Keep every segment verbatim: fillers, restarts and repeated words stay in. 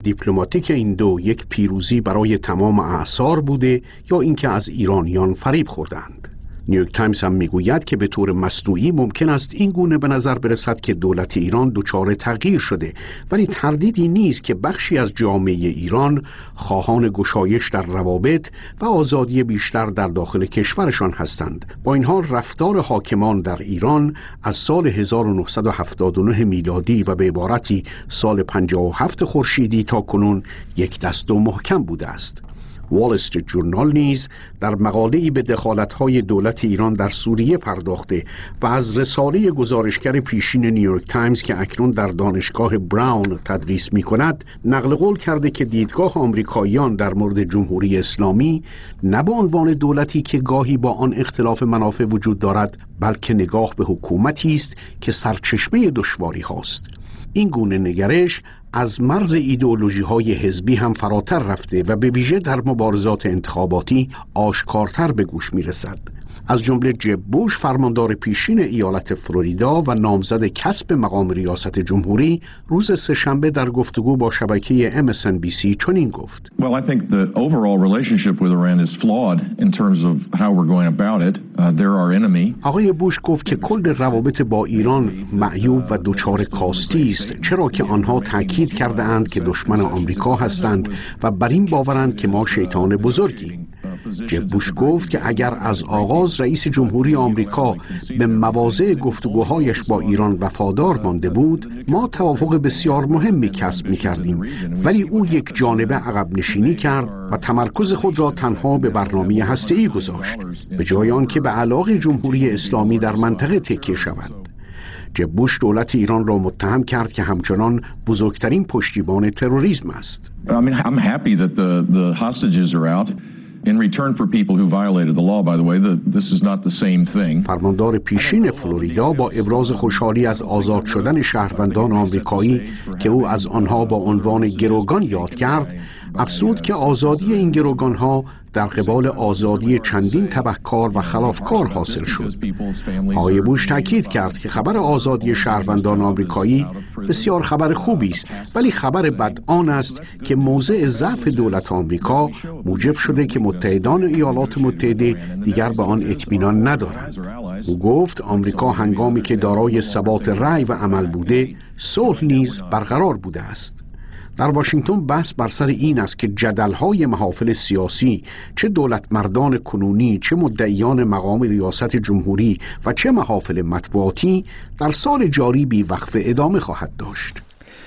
دیپلماتیک این دو یک پیروزی برای تمام اعصار بوده یا اینکه از ایرانیان فریب خوردند. نیویورک تایمز هم میگوید که به طور مصنوعی ممکن است این گونه به نظر برسد که دولت ایران دچار تغییر شده، ولی تردیدی نیست که بخشی از جامعه ایران خواهان گشایش در روابط و آزادی بیشتر در داخل کشورشان هستند. با این حال رفتار حاکمان در ایران از سال هزار و نهصد و هفتاد و نه میلادی و به عبارتی سال پنجاه و هفت خورشیدی تا کنون یک دست و محکم بوده است. وال استریت جورنال نیز در مقاله‌ای به دخالت‌های دولت ایران در سوریه پرداخته و از رساله گزارشگر پیشین نیویورک تایمز که اکنون در دانشگاه براون تدریس می‌کند نقل قول کرده که دیدگاه آمریکاییان در مورد جمهوری اسلامی نه به عنوان دولتی که گاهی با آن اختلاف منافع وجود دارد، بلکه نگاه به حکومتی است که سرچشمه دشواری هاست. این گونه نگرش از مرز ایدئولوژی‌های حزبی هم فراتر رفته و به ویژه در مبارزات انتخاباتی آشکارتر به گوش می‌رسد. از جمله جب بوش فرماندار پیشین ایالت فلوریدا و نامزد کسب مقام ریاست جمهوری روز سه‌شنبه در گفتگو با شبکه ام اس ان بی سی چنین گفت: Well, I think the overall relationship with Iran is flawed in terms of how we're going about it. Uh, they're our enemy. آقای بوش گفت که کل روابط با ایران معیوب و دچار کاستی است، چرا که آنها تاکید کرده اند که دشمن آمریکا هستند و بر این باورند که ما شیطان بزرگیم. جب بوش گفت که اگر از آغاز رئیس جمهوری آمریکا به مواضع گفتگوهایش با ایران وفادار مانده بود، ما توافق بسیار مهمی کسب می‌کردیم، ولی او یک جانبه عقب نشینی کرد و تمرکز خود را تنها به برنامه هسته‌ای گذاشت، به جای آنکه به علاقه جمهوری اسلامی در منطقه تکیه شود. جب بوش دولت ایران را متهم کرد که همچنان بزرگترین پشتیبان تروریسم است. I mean, I'm happy that the the hostages are out. In return for people who violated the law, by the way, the, this is not the same thing. فرماندار پیشین فلوریدا با ابراز خوشحالی از آزاد شدن شهروندان آمریکایی که او از آنها با عنوان گروگان یاد کرد، افزود که آزادی این گروگانها در قبال آزادی چندین تبهکار و خلافکار حاصل شد. آقای بوش تاکید کرد که خبر آزادی شهروندان آمریکایی بسیار خبر خوبی است، ولی خبر بد آن است که موضع ضعف دولت آمریکا موجب شده که متحدان ایالات متحده دیگر به آن اطمینان ندارند. او گفت آمریکا هنگامی که دارای ثبات رأی و عمل بوده، صلح نیز برقرار بوده است. در واشنگتن بحث بر سر این است که جدل‌های محافل سیاسی، چه دولت مردان کنونی، چه مدعیان مقام ریاست جمهوری و چه محافل مطبوعاتی در سال جاری بی وقفه ادامه خواهد داشت.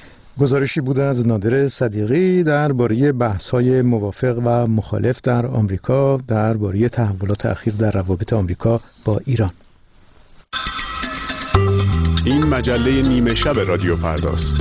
گزارشی بوده از نادر صدیقی درباره بحث‌های موافق و مخالف در آمریکا درباره تحولات اخیر در روابط آمریکا با ایران. این مجله نیمه شب رادیو فرداست.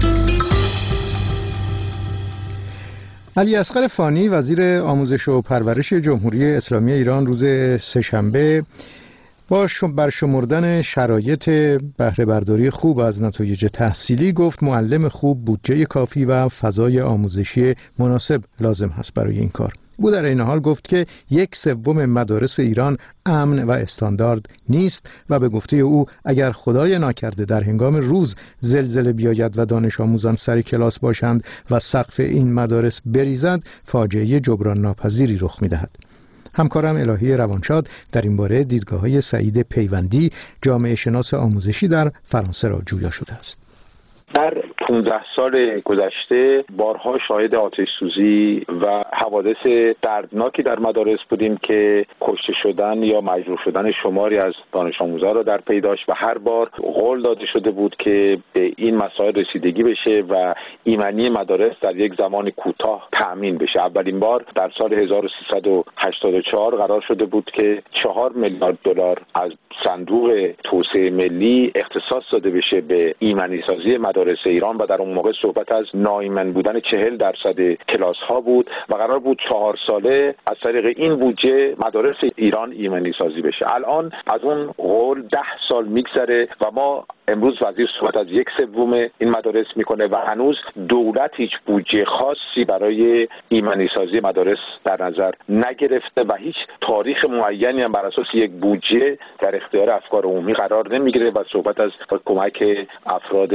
علی اصغر فانی وزیر آموزش و پرورش جمهوری اسلامی ایران روز سه‌شنبه با برشمردن شرایط بهره برداری خوب از نتایج تحصیلی گفت معلم خوب بودجه کافی و فضای آموزشی مناسب لازم هست برای این کار. او در این حال گفت که یک سوم مدارس ایران امن و استاندارد نیست و به گفته او اگر خدای ناکرده در هنگام روز زلزله بیاید و دانش آموزان سر کلاس باشند و سقف این مدارس بریزد، فاجعه جبران ناپذیری رخ می‌دهد. همکارم الهی روانشاد در این باره دیدگاه‌های سعید پیوندی، جامعه شناس آموزشی در فرانسه را جویا شده است. در پانزده سال گذشته بارها شاهد آتش سوزی و حوادث دردناکی در مدارس بودیم که کشته شدن یا مجروح شدن شماری از دانش آموزان را در پی داشت و هر بار قول داده شده بود که به این مسائل رسیدگی بشه و ایمنی مدارس در یک زمان کوتاه تأمین بشه. اولین بار در سال هزار و سیصد و هشتاد و چهار قرار شده بود که چهار میلیارد دلار از صندوق توسعه ملی اختصاص داده بشه به ایمنی سازی مدارس ایران و در اون موقع صحبت از ناایمن بودن چهل درصد کلاس ها بود و قرار بود چهار ساله از طریق این بودجه مدارس ایران ایمنی سازی بشه. الان از اون قول ده سال میگذره و ما امروز وزیر صحبت از یک سوم این مدارس میکنه و هنوز دولت هیچ بودجه خاصی برای ایمنی سازی مدارس در نظر نگرفته و هیچ تاریخ معینی هم بر اساس یک بودجه در اختیار افکار عمومی قرار نمیگیره و صحبت از کمک افراد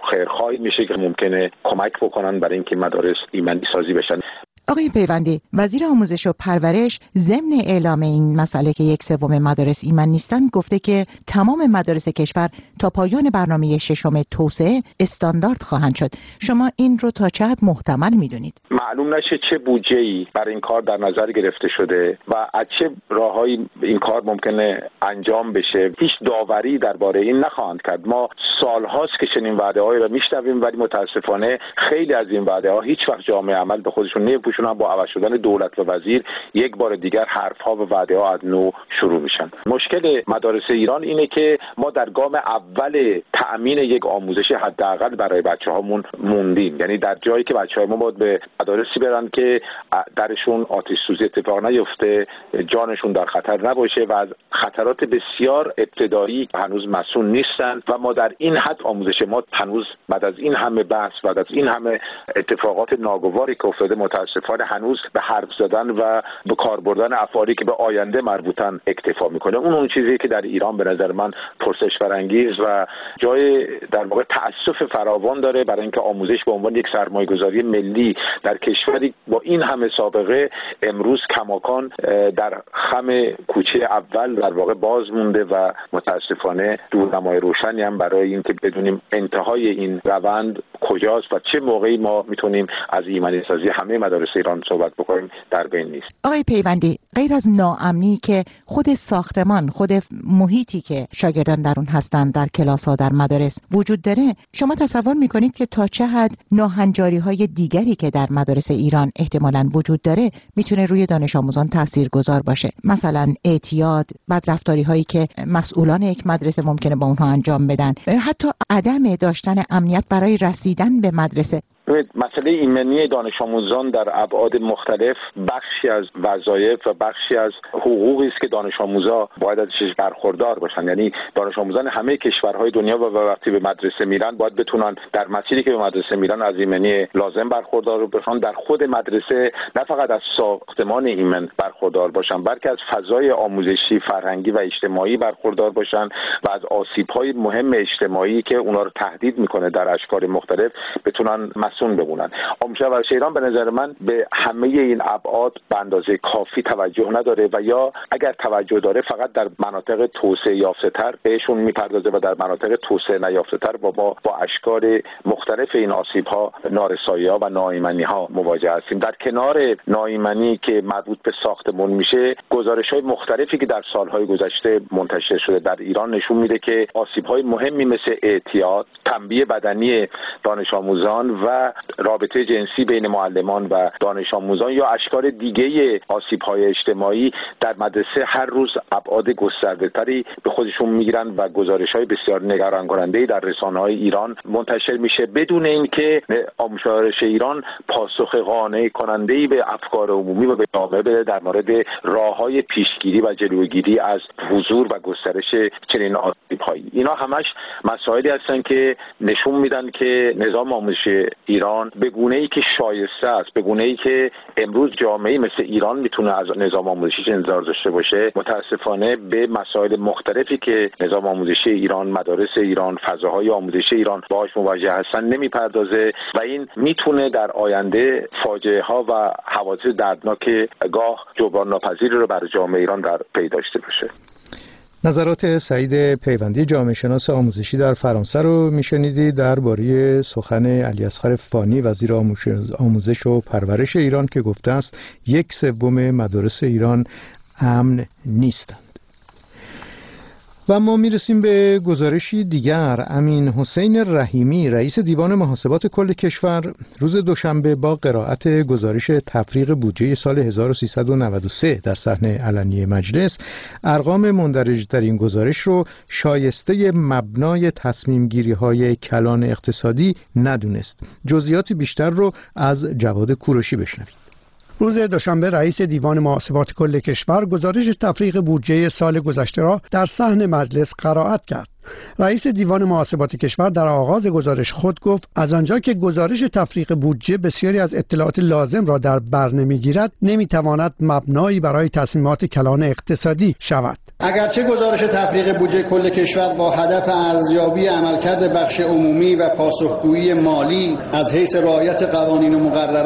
خیرخواهی میشه که ممکنه کمک بکنن برای اینکه مدارس ایمنی سازی بشن. آقای پیوندی، وزیر آموزش و پرورش ضمن اعلام این مسئله که یک سوم مدارس ایمن نیستند گفته که تمام مدارس کشور تا پایان برنامه ششم توسعه استاندارد خواهند شد. شما این رو تا چه حد محتمل میدونید؟ معلوم نشه چه بودجه‌ای برای این کار در نظر گرفته شده و از چه راههایی این کار ممکنه انجام بشه. هیچ داوری درباره این نخواهند کرد. ما سالهاست که چنین وعده‌هایی رو میشنویم ولی متاسفانه خیلی از این وعده‌ها هیچ وقت جامعه عمل به خودشون نمی‌پوشونن. با عوض شدن دولت و وزیر یک بار دیگر حرف‌ها و وعده‌ها از نو شروع میشن. مشکل مدارس ایران اینه که ما در گام اول تأمین یک آموزش حداقل برای بچه‌هامون موندیم. یعنی در جایی که بچه‌های ما باید به مدارسی برن که درشون آتش سوزی اتفاق نیفته، جانشون در خطر نباشه و از خطرات بسیار ابتدایی هنوز مسئول نیستن و ما در این حد آموزش ما هنوز بعد از این همه بحث، بعد از این همه اتفاقات ناگواری که افتاده متأسفانه هنوز به حرف زدن و به کار بردن افعالی که به آینده مربوطن اکتفا میکنه. اون اون چیزی که در ایران به نظر من پرسش برانگیز و جای در واقع تأسف فراوان داره برای اینکه آموزش به عنوان یک سرمایه‌گذاری ملی در کشوری با این همه سابقه امروز کماکان در خم کوچه اول در واقع باز مونده و متاسفانه دورنمای روشنی هم برای اینکه بدونیم انتهای این روند کجاست و چه موقعی ما میتونیم از ایمنی سازی همه مدارس ایران صحبت بکنیم در بین نیست. آقای پیوندی، غیر از ناامنی که خود ساختمان، خود محیطی که شاگردان در اون هستند در کلاس‌ها در مدارس وجود داره، شما تصور میکنید که تا چه حد ناهنجاری‌های دیگری که در مدارس ایران احتمالاً وجود داره میتونه روی دانش آموزان تاثیرگذار باشه؟ مثلا اعتیاد، بدرفتاری‌هایی که مسئولان یک مدرسه ممکنه با اونها انجام بدن، حتی عدم داشتن امنیت برای رسیدن به مدرسه. مسئله ایمنی دانش آموزان در ابعاد مختلف بخشی از وظایف و بخشی از حقوقی است که دانش آموزا باید ازش برخوردار باشن. یعنی دانش آموزان همه کشورهای دنیا و وقتی به مدرسه میرن باید بتونن در مسیری که به مدرسه میرن از ایمنی لازم برخوردار باشن. در خود مدرسه نه فقط از ساختمان ایمن برخوردار باشن بلکه از فضای آموزشی، فرهنگی و اجتماعی برخوردار باشن و از آسیب‌های مهم اجتماعی که اونا رو تهدید میکنه در اشکال مختلف بتونن مسئول بمونن. آموزش و پرورش ایران به نظر من به همه این ابعاد به اندازه کافی توجه نداره و یا اگر توجه داره فقط در مناطق توسعه یافته‌تر بهشون میپردازه و در مناطق توسعه نیافته‌تر با با, با اشکال مختلف این آسیب‌ها، نارسایی‌ها و ناایمنی‌ها مواجه هستیم. در کنار ناایمنی که مربوط به ساختمان میشه، گزارش‌های مختلفی که در سال‌های گذشته منتشر شده در ایران نشون میده که آسیب‌های مهمی مثل اعتیاد، تنبیه بدنی دانش آموزان و رابطه جنسی بین معلمان و دانش آموزان یا اشکال دیگه آسیب‌های اجتماعی در مدرسه هر روز ابعاد گسترده‌تری به خودشون میگیرن و گزارش‌های بسیار نگران کننده در رسانه‌های ایران منتشر میشه بدون اینکه آموزش و پرورش ایران پاسخ قانع کننده‌ای به افکار عمومی و به جامعه بده در مورد راه‌های پیشگیری و جلوگیری از حضور و گسترش چنین آسیب‌هایی. اینا همش مسائلی هستن که نشون میدن که نظام آموزشی ایران به گونه‌ای که شایسته است، به گونه‌ای که امروز جامعه مثل ایران میتونه از نظام آموزشی انتظار داشته باشه، متاسفانه به مسائل مختلفی که نظام آموزشی ایران، مدارس ایران، فضاهای آموزشی ایران باهاش مواجه هستن نمیپردازه و این میتونه در آینده فاجعه ها و حوادث دردناک گاه جبران ناپذیری رو برای جامعه ایران در پی داشته باشه. نظرات سعید پیوندی جامعه شناس آموزشی در فرانسه رو میشنیدید درباره سخن علیاصغر فانی وزیر آموزش و پرورش ایران که گفته است یک سوم مدارس ایران امن نیستند. و ما میرسیم به گزارشی دیگر. امین حسین رحیمی رئیس دیوان محاسبات کل کشور روز دوشنبه با قرائت گزارش تفریغ بودجه سال هزار و سیصد و نود و سه در صحنه علنی مجلس ارقام مندرج در این گزارش رو شایسته مبنای تصمیم گیری های کلان اقتصادی ندونست. جزئیات بیشتر رو از جواد کوروشی بشنوید. روز دوشنبه رئیس دیوان محاسبات کل کشور گزارش تفریغ بودجه سال گذشته را در صحن مجلس قرائت کرد. رئیس دیوان محاسبات کشور در آغاز گزارش خود گفت از آنجا که گزارش تفریق بودجه بسیاری از اطلاعات لازم را در بر نمیگیرد، نمیتواند مبنایی برای تصمیمات کلان اقتصادی شود. اگرچه گزارش تفریق بودجه کل کشور با هدف ارزیابی عملکرد بخش عمومی و پاسخگویی مالی از حیث رعایت قوانین و مقررات